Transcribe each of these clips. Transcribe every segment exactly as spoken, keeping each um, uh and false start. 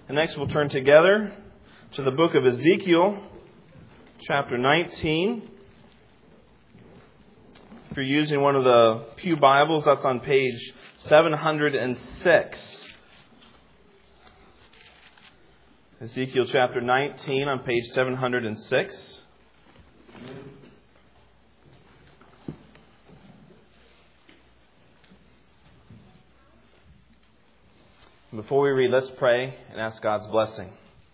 And next we'll turn together to the book of Ezekiel, chapter nineteen. If you're using one of the Pew Bibles, that's on page seven hundred six. Ezekiel chapter nineteen on page seven hundred six. Before we read, let's pray and ask God's blessing.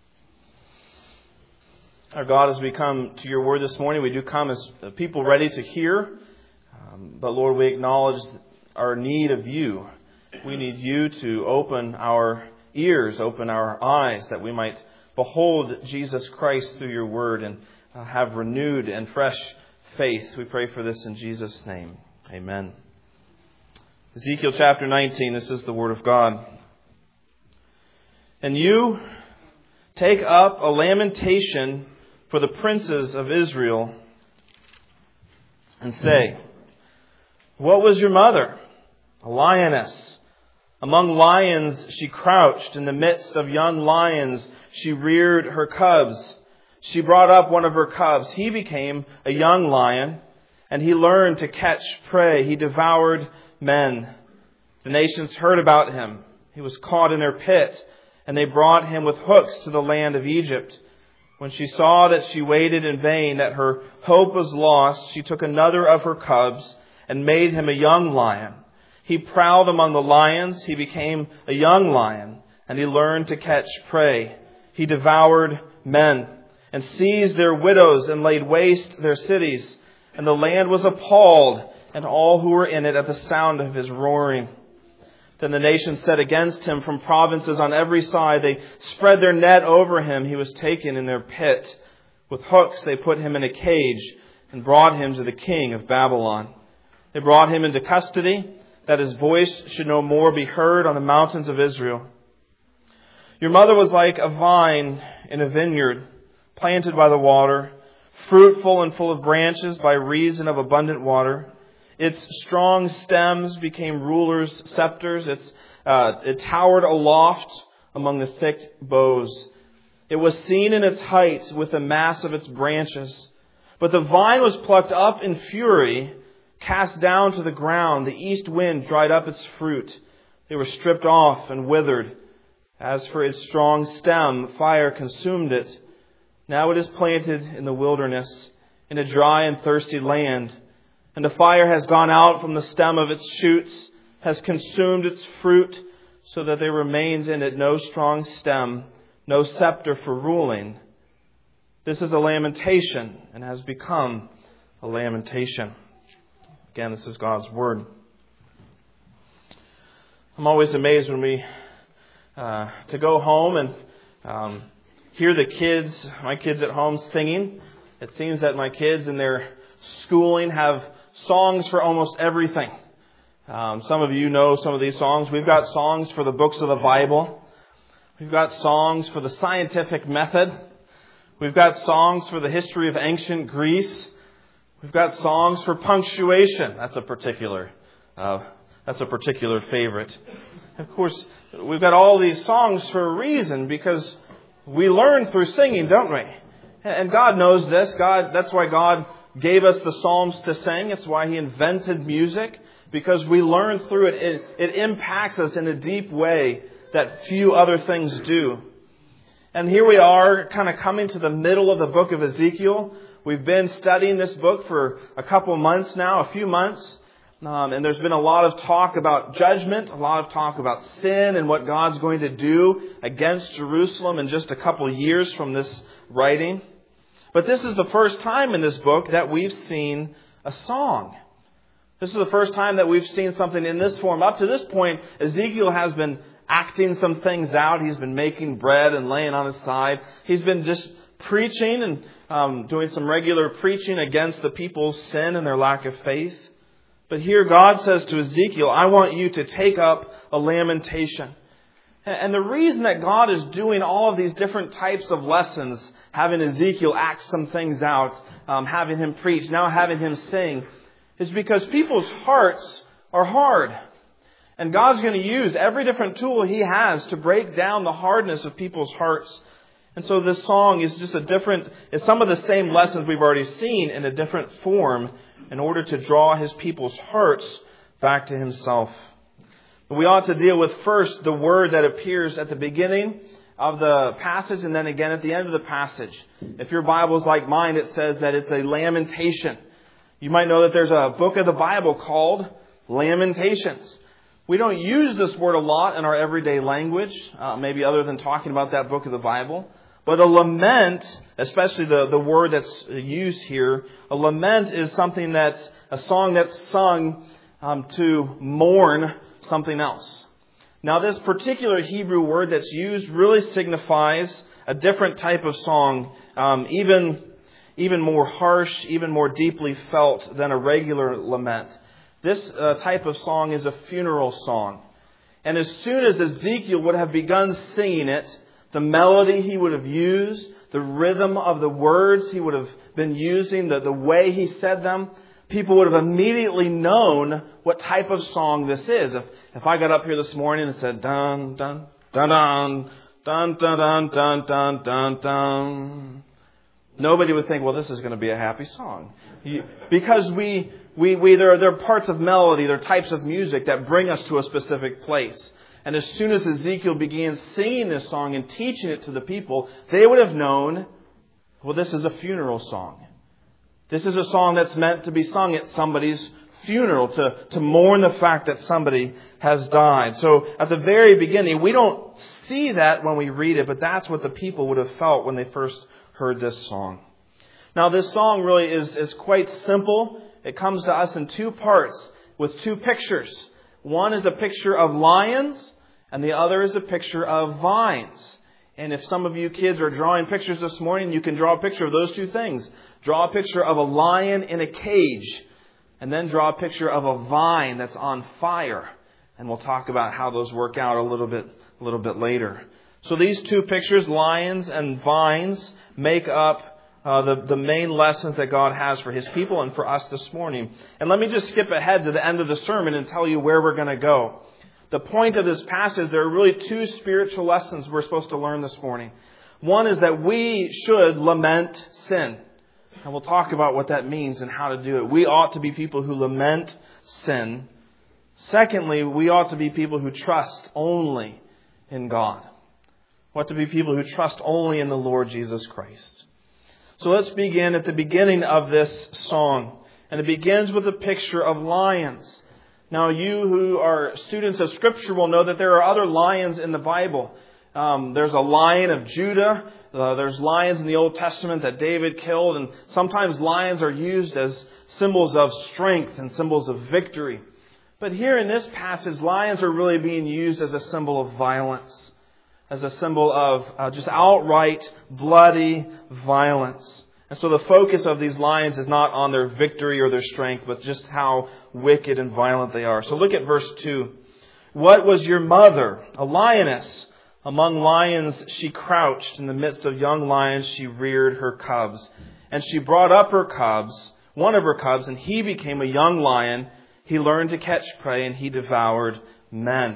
Our God, as we come to your word this morning, we do come as people ready to hear. Um, but Lord, we acknowledge our need of you. We need you to open our ears, open our eyes, that we might behold Jesus Christ through your word and uh, have renewed and fresh faith. We pray for this in Jesus' name. Amen. Ezekiel chapter nineteen, this is the word of God. And you take up a lamentation for the princes of Israel and say, what was your mother? A lioness. Among lions she crouched. In the midst of young lions she reared her cubs. She brought up one of her cubs. He became a young lion, and he learned to catch prey. He devoured men. The nations heard about him. He was caught in their pit, and they brought him with hooks to the land of Egypt. When she saw that she waited in vain, that her hope was lost, she took another of her cubs and made him a young lion. He prowled among the lions. He became a young lion, and he learned to catch prey. He devoured men and seized their widows and laid waste their cities. And the land was appalled, and all who were in it, at the sound of his roaring. Then the nations set against him from provinces on every side. They spread their net over him. He was taken in their pit. With hooks they put him in a cage and brought him to the king of Babylon. They brought him into custody, that his voice should no more be heard on the mountains of Israel. Your mother was like a vine in a vineyard, planted by the water, fruitful and full of branches by reason of abundant water. Its strong stems became rulers' scepters. It's, uh, it towered aloft among the thick boughs. It was seen in its height with the mass of its branches. But the vine was plucked up in fury, cast down to the ground. The east wind dried up its fruit. They were stripped off and withered. As for its strong stem, fire consumed it. Now it is planted in the wilderness, in a dry and thirsty land. And the fire has gone out from the stem of its shoots, has consumed its fruit, so that there remains in it no strong stem, no scepter for ruling. This is a lamentation, and has become a lamentation. Again, this is God's word. I'm always amazed when we uh, to go home and um, hear the kids, my kids at home singing. It seems that my kids in their schooling have songs for almost everything. Um, some of you know some of these songs. We've got songs for the books of the Bible. We've got songs for the scientific method. We've got songs for the history of ancient Greece. We've got songs for punctuation. That's a particular, uh, that's a particular favorite. Of course, we've got all these songs for a reason, because we learn through singing, don't we? And God knows this. God, that's why God gave us the Psalms to sing. It's why He invented music, because we learn through it. It, it impacts us in a deep way that few other things do. And here we are, kind of coming to the middle of the book of Ezekiel. We've been studying this book for a couple months now, a few months. Um, and there's been a lot of talk about judgment, a lot of talk about sin and what God's going to do against Jerusalem in just a couple years from this writing. But this is the first time in this book that we've seen a song. This is the first time that we've seen something in this form. Up to this point, Ezekiel has been acting some things out. He's been making bread and laying on his side. He's been just preaching and um, doing some regular preaching against the people's sin and their lack of faith. But here God says to Ezekiel, I want you to take up a lamentation. And the reason that God is doing all of these different types of lessons, having Ezekiel act some things out, um, having him preach, now having him sing, is because people's hearts are hard. And God's going to use every different tool He has to break down the hardness of people's hearts. And so this song is just a different, it's some of the same lessons we've already seen in a different form in order to draw His people's hearts back to Himself. But we ought to deal with first the word that appears at the beginning of the passage and then again at the end of the passage. If your Bible is like mine, it says that it's a lamentation. You might know that there's a book of the Bible called Lamentations. We don't use this word a lot in our everyday language, uh, maybe other than talking about that book of the Bible. But a lament, especially the, the word that's used here, a lament is something that's a song that's sung um, to mourn something else. Now, this particular Hebrew word that's used really signifies a different type of song, um, even, even more harsh, even more deeply felt than a regular lament. This uh, type of song is a funeral song. And as soon as Ezekiel would have begun singing it, the melody he would have used, the rhythm of the words he would have been using, the, the way he said them, people would have immediately known what type of song this is. If, if I got up here this morning and said, dun, dun, dun, dun, dun, dun, dun, dun, dun, dun, dun, nobody would think, well, this is going to be a happy song. You, because we, we, we, there are, there are parts of melody, there are types of music that bring us to a specific place. And as soon as Ezekiel began singing this song and teaching it to the people, they would have known, well, this is a funeral song. This is a song that's meant to be sung at somebody's funeral, to, to mourn the fact that somebody has died. So at the very beginning, we don't see that when we read it, but that's what the people would have felt when they first heard this song. Now, this song really is, is quite simple. It comes to us in two parts with two pictures. One is a picture of lions, and the other is a picture of vines. And if some of you kids are drawing pictures this morning, you can draw a picture of those two things. Draw a picture of a lion in a cage, and then draw a picture of a vine that's on fire. And we'll talk about how those work out a little bit, a little bit later. So these two pictures, lions and vines, make up Uh, the, the main lessons that God has for His people and for us this morning. And let me just skip ahead to the end of the sermon and tell you where we're going to go. The point of this passage, there are really two spiritual lessons we're supposed to learn this morning. One is that we should lament sin. And we'll talk about what that means and how to do it. We ought to be people who lament sin. Secondly, we ought to be people who trust only in God. We ought to be people who trust only in the Lord Jesus Christ. So let's begin at the beginning of this song. And it begins with a picture of lions. Now, you who are students of Scripture will know that there are other lions in the Bible. Um, there's a lion of Judah. Uh, there's lions in the Old Testament that David killed. And sometimes lions are used as symbols of strength and symbols of victory. But here in this passage, lions are really being used as a symbol of violence. As a symbol of uh, just outright bloody violence. And so the focus of these lions is not on their victory or their strength, but just how wicked and violent they are. So look at verse two. What was your mother? A lioness. Among lions she crouched. In the midst of young lions she reared her cubs. And she brought up her cubs, one of her cubs, and he became a young lion. He learned to catch prey and he devoured men.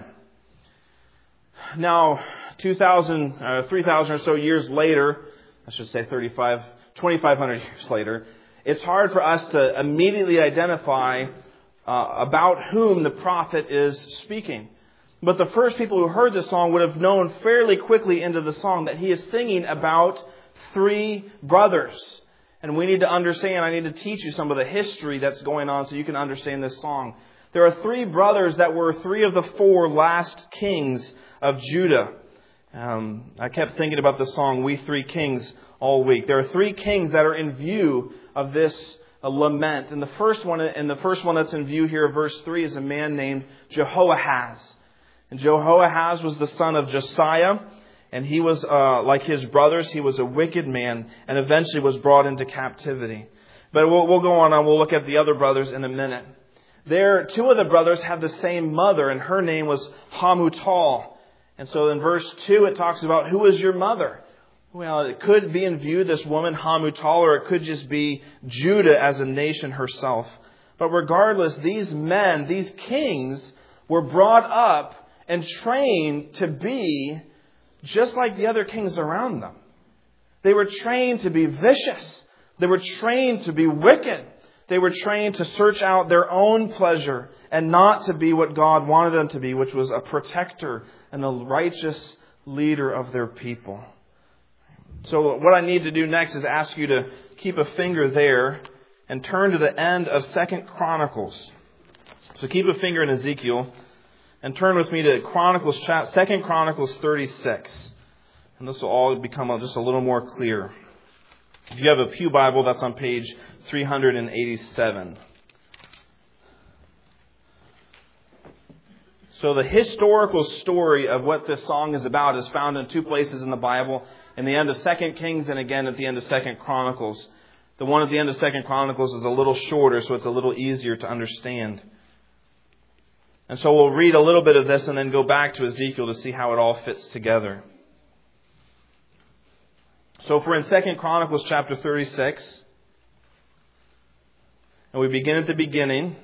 Now, two thousand, uh, three thousand or so years later, I should say thirty-five, twenty-five hundred years later, it's hard for us to immediately identify uh, about whom the prophet is speaking. But the first people who heard this song would have known fairly quickly into the song that he is singing about three brothers. And we need to understand, I need to teach you some of the history that's going on so you can understand this song. There are three brothers that were three of the four last kings of Judah. Um, I kept thinking about the song, We Three Kings, all week. There are three kings that are in view of this uh, lament. And the first one, and the first one that's in view here, verse three, is a man named Jehoahaz. And Jehoahaz was the son of Josiah. And he was, uh, like his brothers, he was a wicked man and eventually was brought into captivity. But we'll, we'll go on and we'll look at the other brothers in a minute. There, two of the brothers have the same mother, and her name was Hamutal. And so in verse two, it talks about, who is your mother? Well, it could be in view this woman, Hamutal, or it could just be Judah as a nation herself. But regardless, these men, these kings, were brought up and trained to be just like the other kings around them. They were trained to be vicious. They were trained to be wicked. They were trained to search out their own pleasure and not to be what God wanted them to be, which was a protector and a righteous leader of their people. So what I need to do next is ask you to keep a finger there and turn to the end of Second Chronicles. So keep a finger in Ezekiel and turn with me to Chronicles, Second Chronicles thirty-six. And this will all become just a little more clear. If you have a Pew Bible, that's on page three hundred eighty-seven. So the historical story of what this song is about is found in two places in the Bible. In the end of Second Kings and again at the end of Second Chronicles. The one at the end of Second Chronicles is a little shorter, so it's a little easier to understand. And so we'll read a little bit of this and then go back to Ezekiel to see how it all fits together. So if we're in Second Chronicles chapter thirty-six, and we begin at the beginning,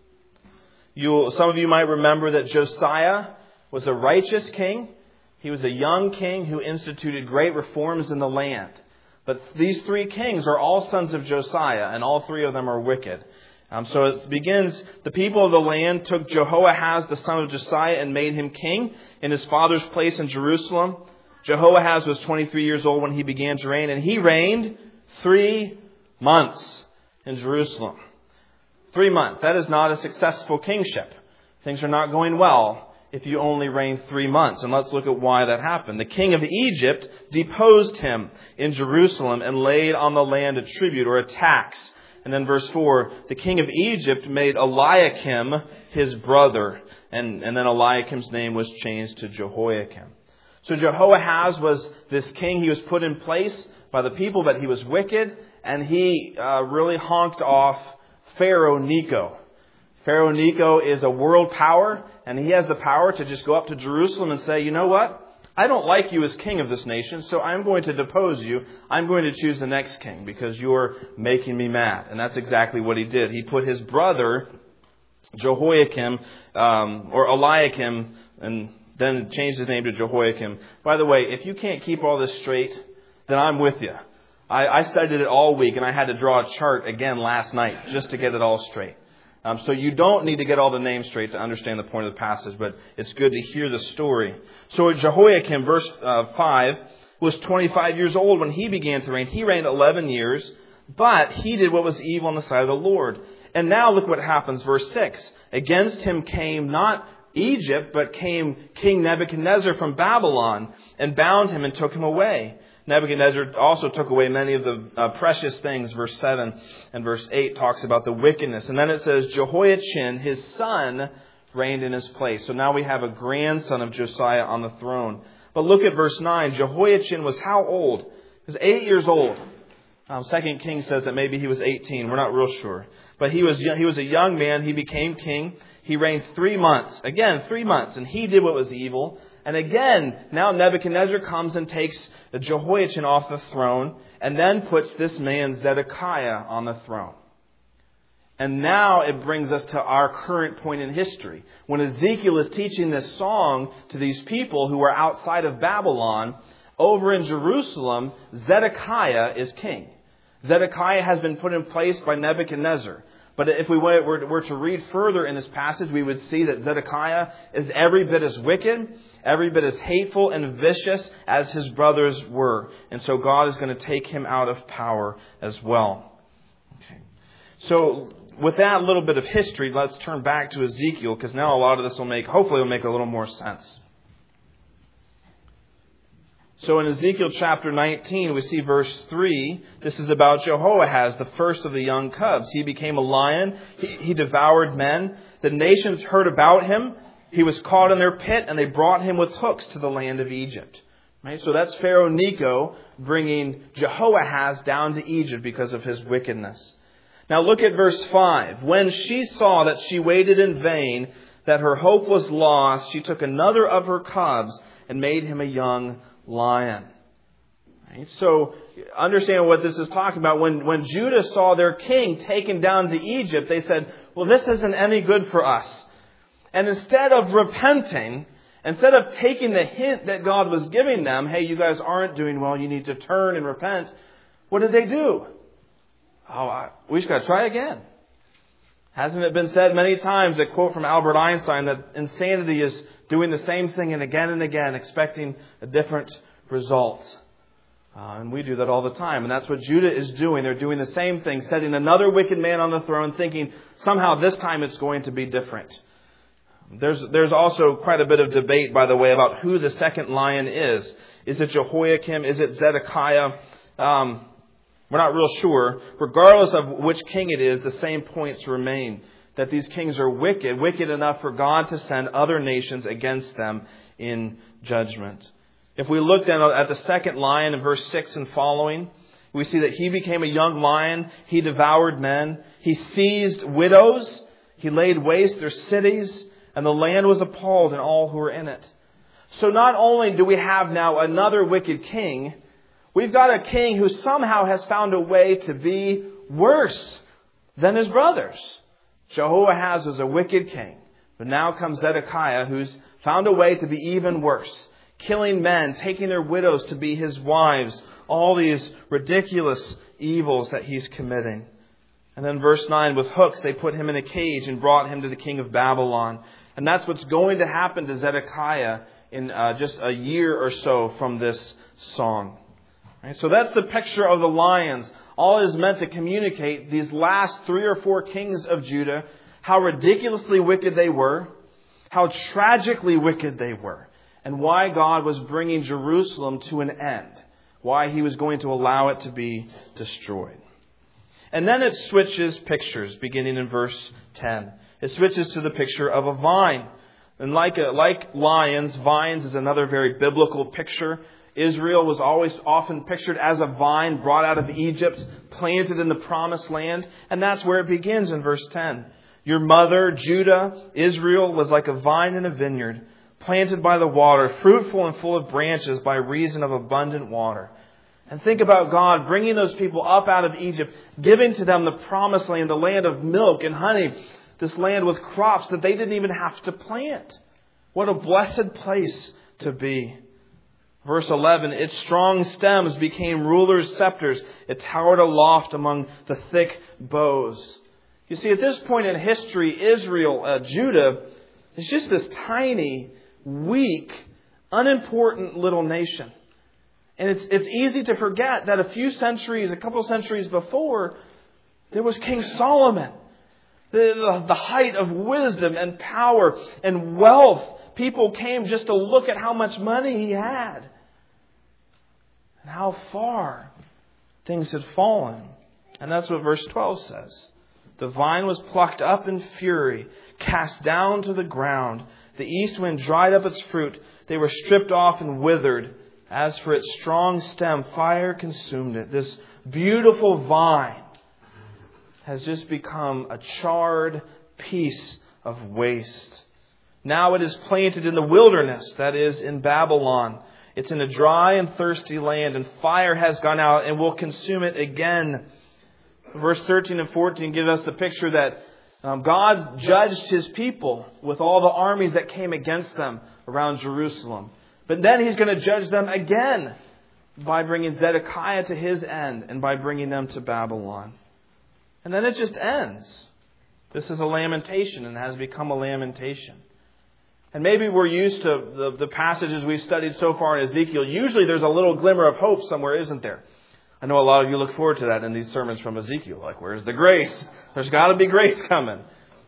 you'll, some of you might remember that Josiah was a righteous king. He was a young king who instituted great reforms in the land. But these three kings are all sons of Josiah, and all three of them are wicked. Um, so it begins, the people of the land took Jehoahaz, the son of Josiah, and made him king in his father's place in Jerusalem. Jehoahaz was twenty-three years old when he began to reign, and he reigned three months in Jerusalem. Three months. That is not a successful kingship. Things are not going well if you only reign three months. And let's look at why that happened. The king of Egypt deposed him in Jerusalem and laid on the land a tribute or a tax. And then verse four, the king of Egypt made Eliakim his brother. And, and then Eliakim's name was changed to Jehoiakim. So Jehoahaz was this king. He was put in place by the people, but he was wicked. And he uh, really honked off Pharaoh Necho. Pharaoh Necho is a world power, and he has the power to just go up to Jerusalem and say, you know what? I don't like you as king of this nation, so I'm going to depose you. I'm going to choose the next king because you're making me mad. And that's exactly what he did. He put his brother, Jehoiakim, um, or Eliakim, and then changed his name to Jehoiakim. By the way, if you can't keep all this straight, then I'm with you. I, I studied it all week, and I had to draw a chart again last night just to get it all straight. Um, so you don't need to get all the names straight to understand the point of the passage, but it's good to hear the story. So Jehoiakim, verse uh, five, was twenty-five years old when he began to reign. He reigned eleven years, but he did what was evil in the sight of the Lord. And now look what happens, verse six. Against him came not Egypt, but came King Nebuchadnezzar from Babylon and bound him and took him away. Nebuchadnezzar also took away many of the uh, precious things. Verse seven and verse eight talks about the wickedness. And then it says, Jehoiachin, his son, reigned in his place. So now we have a grandson of Josiah on the throne. But look at verse nine. Jehoiachin was how old? He was eight years old. Um, Second Kings says that maybe he was eighteen. We're not real sure. But he was he was a young man. He became king. He reigned three months. Again, three months. And he did what was evil. And again, now Nebuchadnezzar comes and takes Jehoiachin off the throne and then puts this man Zedekiah on the throne. And now it brings us to our current point in history. When Ezekiel is teaching this song to these people who are outside of Babylon, over in Jerusalem, Zedekiah is king. Zedekiah has been put in place by Nebuchadnezzar. But if we were to read further in this passage, we would see that Zedekiah is every bit as wicked, every bit as hateful and vicious as his brothers were. And so God is going to take him out of power as well. Okay. So with that little bit of history, let's turn back to Ezekiel, because now a lot of this will make, hopefully will make a little more sense. So in Ezekiel chapter nineteen, we see verse three. This is about Jehoahaz, the first of the young cubs. He became a lion. He, he devoured men. The nations heard about him. He was caught in their pit, and they brought him with hooks to the land of Egypt. Right? So that's Pharaoh Necho bringing Jehoahaz down to Egypt because of his wickedness. Now look at verse five. When she saw that she waited in vain, that her hope was lost, she took another of her cubs and made him a young lion. Right? So understand what this is talking about. When, when Judah saw their king taken down to Egypt, they said, well, this isn't any good for us. And instead of repenting, instead of taking the hint that God was giving them, hey, you guys aren't doing well, you need to turn and repent, what did they do? Oh, I, we just got to try again. Hasn't it been said many times, a quote from Albert Einstein, that insanity is doing the same thing and again and again, expecting a different result? Uh, and we do that all the time. And that's what Judah is doing. They're doing the same thing, setting another wicked man on the throne, thinking somehow this time it's going to be different. There's there's also quite a bit of debate, by the way, about who the second lion is. Is it Jehoiakim? Is it Zedekiah? Um, we're not real sure. Regardless of which king it is, the same points remain. That these kings are wicked, wicked enough for God to send other nations against them in judgment. If we look then at the second lion in verse six and following, we see that he became a young lion. He devoured men. He seized widows. He laid waste their cities. And the land was appalled and all who were in it. So not only do we have now another wicked king, we've got a king who somehow has found a way to be worse than his brothers. Jehoahaz was a wicked king. But now comes Zedekiah, who's found a way to be even worse. Killing men, taking their widows to be his wives. All these ridiculous evils that he's committing. And then verse nine, with hooks they put him in a cage and brought him to the king of Babylon. And that's what's going to happen to Zedekiah in uh, just a year or so from this song. Right? So that's the picture of the lions. All is meant to communicate these last three or four kings of Judah, how ridiculously wicked they were, how tragically wicked they were, and why God was bringing Jerusalem to an end, why he was going to allow it to be destroyed. And then it switches pictures, beginning in verse ten. It switches to the picture of a vine. And like a, like lions, vines is another very biblical picture. Israel was always often pictured as a vine brought out of Egypt, planted in the promised land. And that's where it begins in verse ten. Your mother, Judah, Israel, was like a vine in a vineyard, planted by the water, fruitful and full of branches by reason of abundant water. And think about God bringing those people up out of Egypt, giving to them the promised land, the land of milk and honey, this land with crops that they didn't even have to plant. What a blessed place to be. Verse eleven, its strong stems became rulers' scepters. It towered aloft among the thick boughs. You see, at this point in history, Israel, uh, Judah, is just this tiny, weak, unimportant little nation. And it's it's easy to forget that a few centuries, a couple centuries before, there was King Solomon. The, the, the height of wisdom and power and wealth. People came just to look at how much money he had. And how far things had fallen. And that's what verse twelve says. The vine was plucked up in fury, cast down to the ground. The east wind dried up its fruit. They were stripped off and withered. As for its strong stem, fire consumed it. This beautiful vine has just become a charred piece of waste. Now it is planted in the wilderness, that is, in Babylon. It's in a dry and thirsty land, and fire has gone out and will consume it again. Verse thirteen and fourteen give us the picture that um, God judged his people with all the armies that came against them around Jerusalem. But then he's going to judge them again by bringing Zedekiah to his end and by bringing them to Babylon. And then it just ends. This is a lamentation and has become a lamentation. And maybe we're used to the, the passages we've studied so far in Ezekiel. Usually there's a little glimmer of hope somewhere, isn't there? I know a lot of you look forward to that in these sermons from Ezekiel. Like, where's the grace? There's got to be grace coming.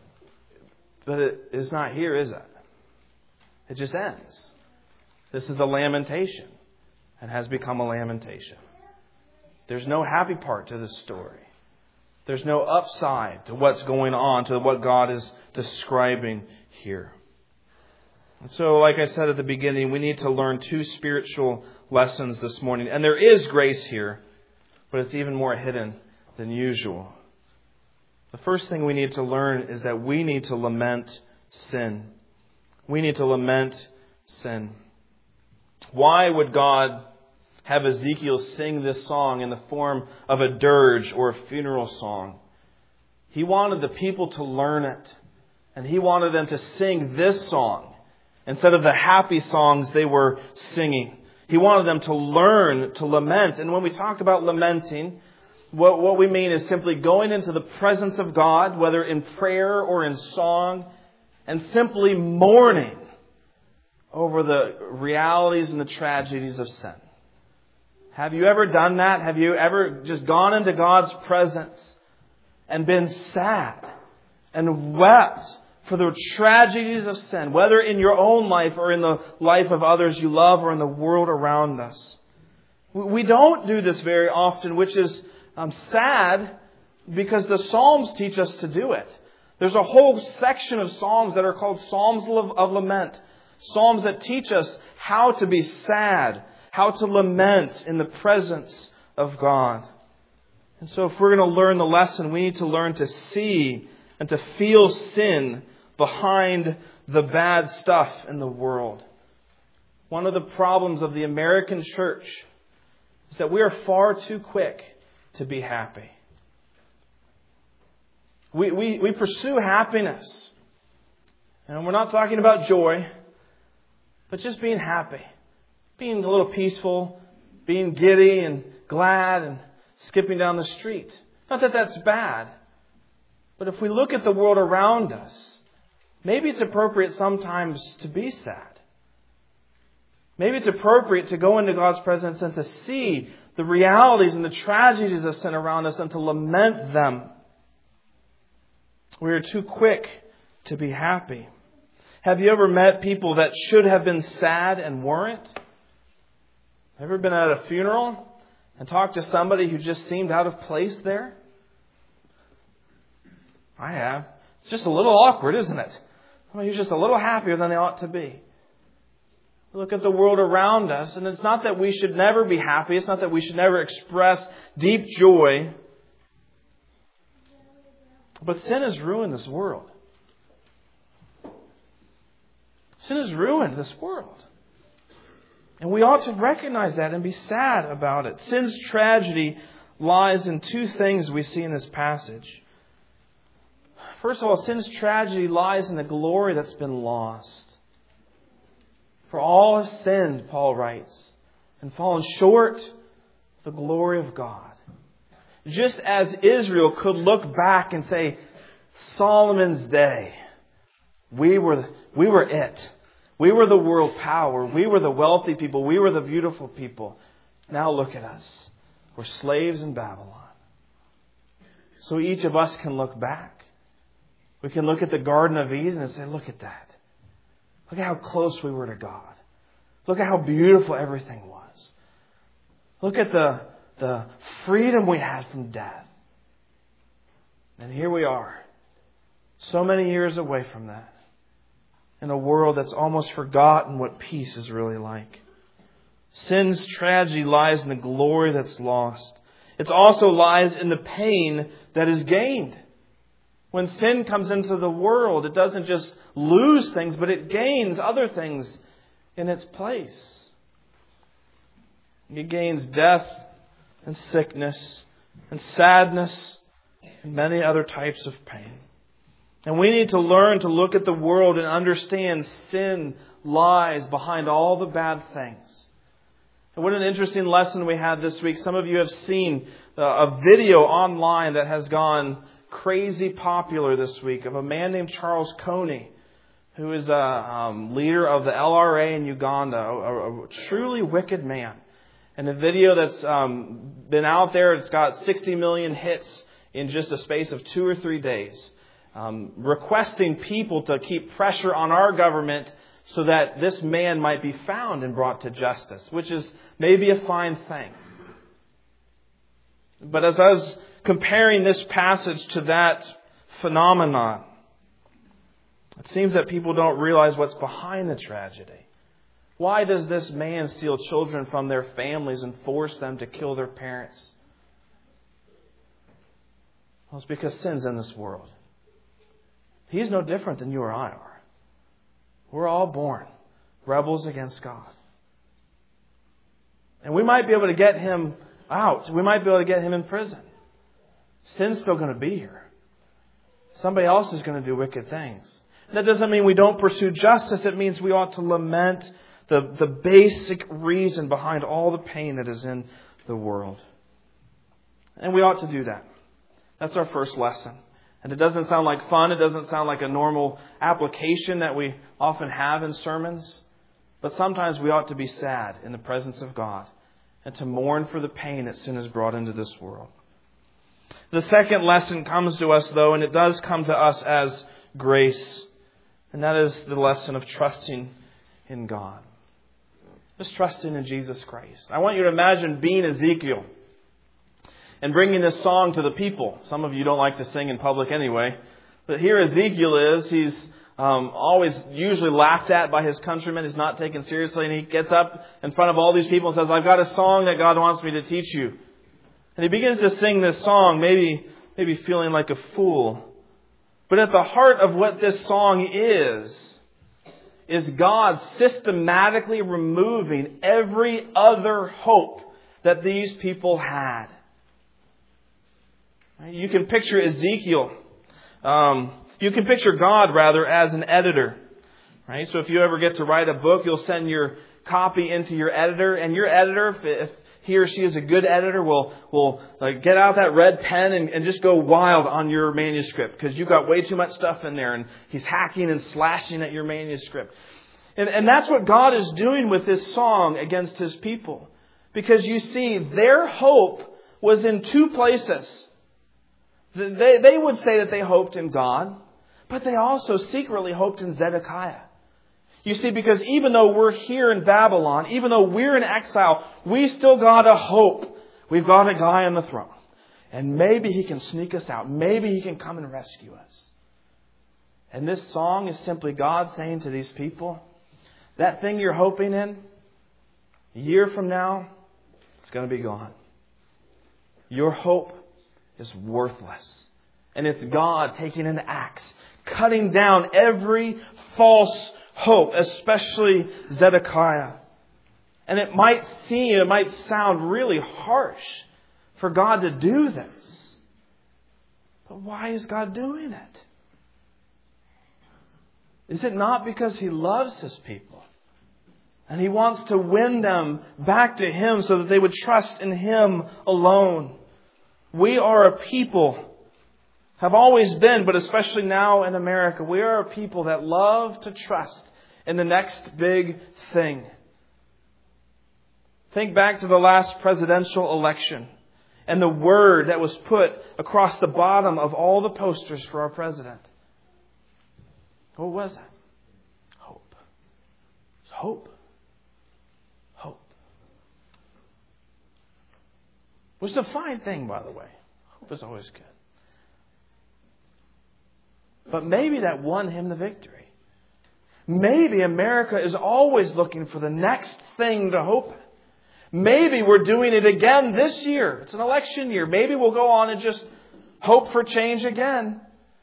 But it is not here, is it? It just ends. This is a lamentation and has become a lamentation. There's no happy part to this story. There's no upside to what's going on, to what God is describing here. And so, like I said at the beginning, we need to learn two spiritual lessons this morning. And there is grace here, but it's even more hidden than usual. The first thing we need to learn is that we need to lament sin. We need to lament sin. Why would God have Ezekiel sing this song in the form of a dirge or a funeral song? He wanted the people to learn it. And He wanted them to sing this song instead of the happy songs they were singing. He wanted them to learn to lament. And when we talk about lamenting, what, what we mean is simply going into the presence of God, whether in prayer or in song, and simply mourning over the realities and the tragedies of sin. Have you ever done that? Have you ever just gone into God's presence and been sad and wept for the tragedies of sin, whether in your own life or in the life of others you love or in the world around us? We don't do this very often, which is um, sad because the Psalms teach us to do it. There's a whole section of Psalms that are called Psalms of, of Lament. Psalms that teach us how to be sad, how to lament in the presence of God. And so if we're going to learn the lesson, we need to learn to see and to feel sin behind the bad stuff in the world. One of the problems of the American church is that we are far too quick to be happy. We, we, we pursue happiness. And we're not talking about joy, but just being happy. Being a little peaceful, being giddy and glad and skipping down the street. Not that that's bad. But if we look at the world around us, maybe it's appropriate sometimes to be sad. Maybe it's appropriate to go into God's presence and to see the realities and the tragedies of sin around us and to lament them. We are too quick to be happy. Have you ever met people that should have been sad and weren't? Ever been at a funeral and talked to somebody who just seemed out of place there? I have. It's just a little awkward, isn't it? Somebody who's just a little happier than they ought to be. Look at the world around us, and it's not that we should never be happy. It's not that we should never express deep joy. But sin has ruined this world. Sin has ruined this world. And we ought to recognize that and be sad about it. Sin's tragedy lies in two things we see in this passage. First of all, sin's tragedy lies in the glory that's been lost. For all have sinned, Paul writes, and fallen short of the glory of God. Just as Israel could look back and say, Solomon's day, we were, we were it. We were the world power. We were the wealthy people. We were the beautiful people. Now look at us. We're slaves in Babylon. So each of us can look back. We can look at the Garden of Eden and say, look at that. Look at how close we were to God. Look at how beautiful everything was. Look at the, the freedom we had from death. And here we are, so many years away from that, in a world that's almost forgotten what peace is really like. Sin's tragedy lies in the glory that's lost. It also lies in the pain that is gained. When sin comes into the world, it doesn't just lose things, but it gains other things in its place. It gains death and sickness and sadness and many other types of pain. And we need to learn to look at the world and understand sin lies behind all the bad things. And what an interesting lesson we had this week. Some of you have seen a video online that has gone crazy popular this week of a man named Charles Coney, who is a um, leader of the L R A in Uganda, a, a truly wicked man. And the video that's um, been out there, it's got sixty million hits in just a space of two or three days. Um, requesting people to keep pressure on our government so that this man might be found and brought to justice, which is maybe a fine thing. But as I was comparing this passage to that phenomenon, it seems that people don't realize what's behind the tragedy. Why does this man steal children from their families and force them to kill their parents? Well, it's because sin's in this world. He's no different than you or I are. We're all born rebels against God. And we might be able to get him out. We might be able to get him in prison. Sin's still going to be here. Somebody else is going to do wicked things. That doesn't mean we don't pursue justice. It means we ought to lament the, the basic reason behind all the pain that is in the world. And we ought to do that. That's our first lesson. And it doesn't sound like fun. It doesn't sound like a normal application that we often have in sermons. But sometimes we ought to be sad in the presence of God and to mourn for the pain that sin has brought into this world. The second lesson comes to us, though, and it does come to us as grace. And that is the lesson of trusting in God. Just trusting in Jesus Christ. I want you to imagine being Ezekiel and bringing this song to the people. Some of you don't like to sing in public anyway. But here Ezekiel is. He's um, always usually laughed at by his countrymen. He's not taken seriously. And he gets up in front of all these people and says, I've got a song that God wants me to teach you. And he begins to sing this song, maybe, maybe feeling like a fool. But at the heart of what this song is, is God systematically removing every other hope that these people had. You can picture Ezekiel, um, you can picture God rather as an editor. Right? So if you ever get to write a book, you'll send your copy into your editor, and your editor, if, if he or she is a good editor, will will like get out that red pen and, and just go wild on your manuscript because you've got way too much stuff in there, and he's hacking and slashing at your manuscript. And, and that's what God is doing with this song against His people. Because you see, their hope was in two places. They, they would say that they hoped in God, but they also secretly hoped in Zedekiah. You see, because even though we're here in Babylon, even though we're in exile, we still got a hope. We've got a guy on the throne. And maybe he can sneak us out. Maybe he can come and rescue us. And this song is simply God saying to these people, that thing you're hoping in, a year from now, it's going to be gone. Your hope is worthless. And it's God taking an axe, cutting down every false hope, especially Zedekiah. And it might seem, it might sound really harsh for God to do this. But why is God doing it? Is it not because He loves His people? And He wants to win them back to Him so that they would trust in Him alone. We are a people, have always been, but especially now in America, we are a people that love to trust in the next big thing. Think back to the last presidential election and the word that was put across the bottom of all the posters for our president. What was it? Hope. It's hope. Hope. Which is a fine thing, by the way. Hope is always good. But maybe that won him the victory. Maybe America is always looking for the next thing to hope in. Maybe we're doing it again this year. It's an election year. Maybe we'll go on and just hope for change again.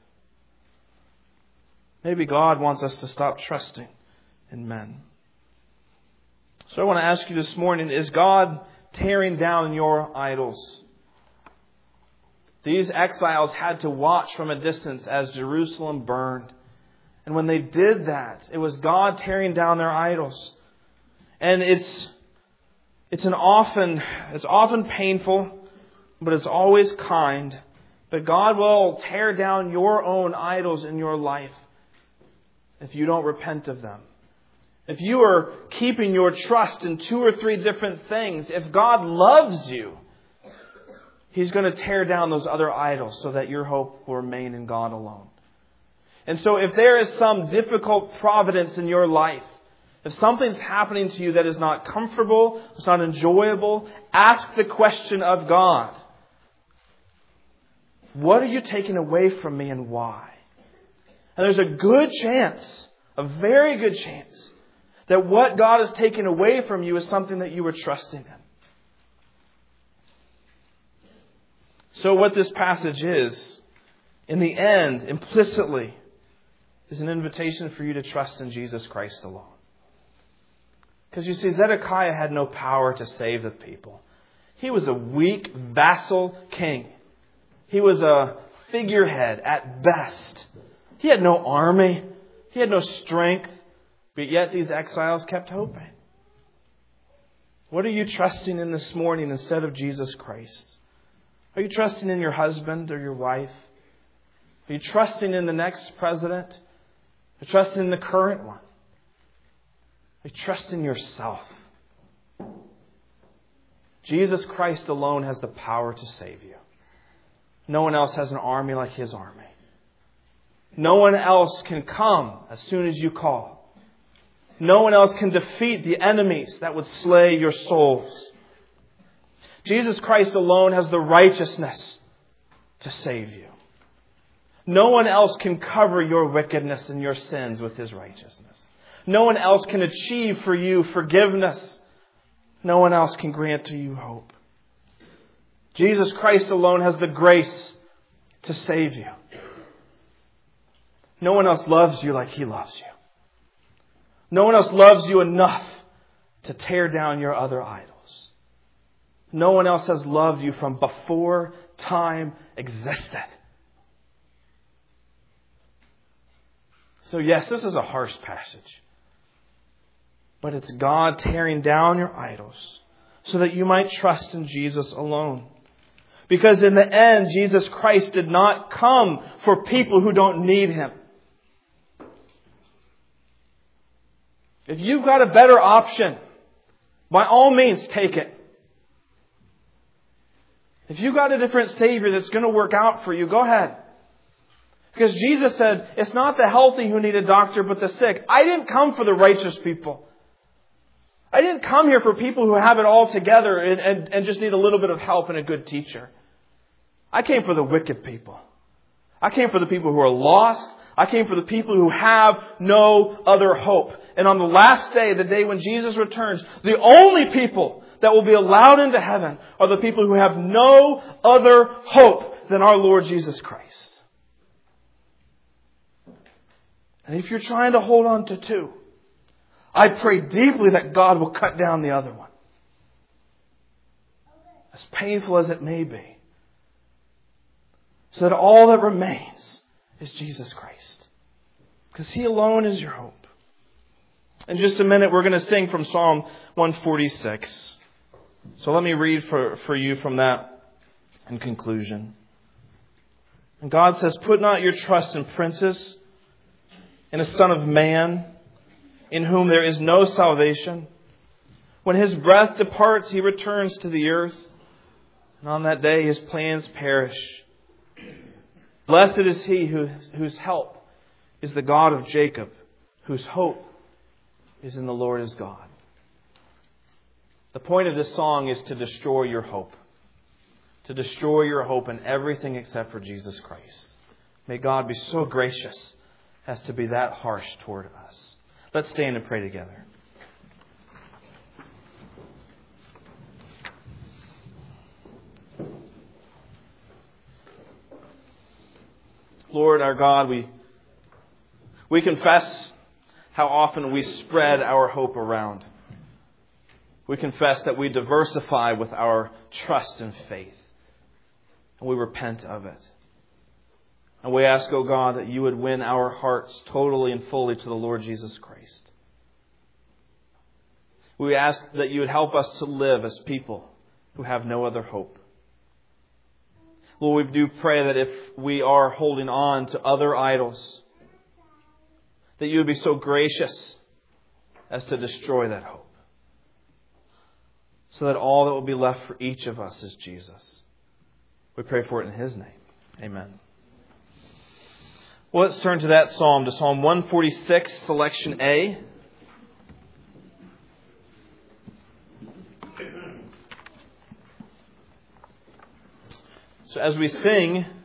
Maybe God wants us to stop trusting in men. So I want to ask you this morning, is God tearing down your idols? These exiles had to watch from a distance as Jerusalem burned. And when they did that, it was God tearing down their idols. And it's it's an often it's often painful, but it's always kind. But God will tear down your own idols in your life if you don't repent of them. If you are keeping your trust in two or three different things, if God loves you, He's going to tear down those other idols so that your hope will remain in God alone. And so if there is some difficult providence in your life, if something's happening to you that is not comfortable, it's not enjoyable, ask the question of God. What are you taking away from me and why? And there's a good chance, a very good chance, that what God has taken away from you is something that you were trusting in. So what this passage is, in the end, implicitly, is an invitation for you to trust in Jesus Christ alone. Because you see, Zedekiah had no power to save the people. He was a weak vassal king. He was a figurehead at best. He had no army He had no strength, but yet these exiles kept hoping. What are you trusting in this morning instead of Jesus Christ? Are you trusting in your husband or your wife? Are you trusting in the next president? Are you trusting in the current one? Are you trusting yourself? Jesus Christ alone has the power to save you. No one else has an army like His army. No one else can come as soon as you call. No one else can defeat the enemies that would slay your souls. Jesus Christ alone has the righteousness to save you. No one else can cover your wickedness and your sins with His righteousness. No one else can achieve for you forgiveness. No one else can grant to you hope. Jesus Christ alone has the grace to save you. No one else loves you like He loves you. No one else loves you enough to tear down your other idols. No one else has loved you from before time existed. So yes, this is a harsh passage. But it's God tearing down your idols so that you might trust in Jesus alone. Because in the end, Jesus Christ did not come for people who don't need Him. If you've got a better option, by all means, take it. If you've got a different Savior that's going to work out for you, go ahead. Because Jesus said, it's not the healthy who need a doctor, but the sick. I didn't come for the righteous people. I didn't come here for people who have it all together and, and, and just need a little bit of help and a good teacher. I came for the wicked people. I came for the people who are lost. I came for the people who have no other hope. And on the last day, the day when Jesus returns, the only people that will be allowed into heaven are the people who have no other hope than our Lord Jesus Christ. And if you're trying to hold on to two, I pray deeply that God will cut down the other one. As painful as it may be. So that all that remains is Jesus Christ. Because He alone is your hope. In just a minute, we're going to sing from Psalm one forty-six. So let me read for, for you from that in conclusion. And God says, put not your trust in princes, in a son of man, in whom there is no salvation. When his breath departs, he returns to the earth. And on that day, his plans perish. Blessed is he who, whose help is the God of Jacob, whose hope is in the Lord his God. The point of this song is to destroy your hope. To destroy your hope in everything except for Jesus Christ. May God be so gracious as to be that harsh toward us. Let's stand and pray together. Lord our God, we, we confess how often we spread our hope around. We confess that we diversify with our trust and faith. And we repent of it. And we ask, O God, that you would win our hearts totally and fully to the Lord Jesus Christ. We ask that you would help us to live as people who have no other hope. Lord, we do pray that if we are holding on to other idols, that you would be so gracious as to destroy that hope. So that all that will be left for each of us is Jesus. We pray for it in His name. Amen. Well, let's turn to that psalm, to Psalm one forty-six, selection A. So as we sing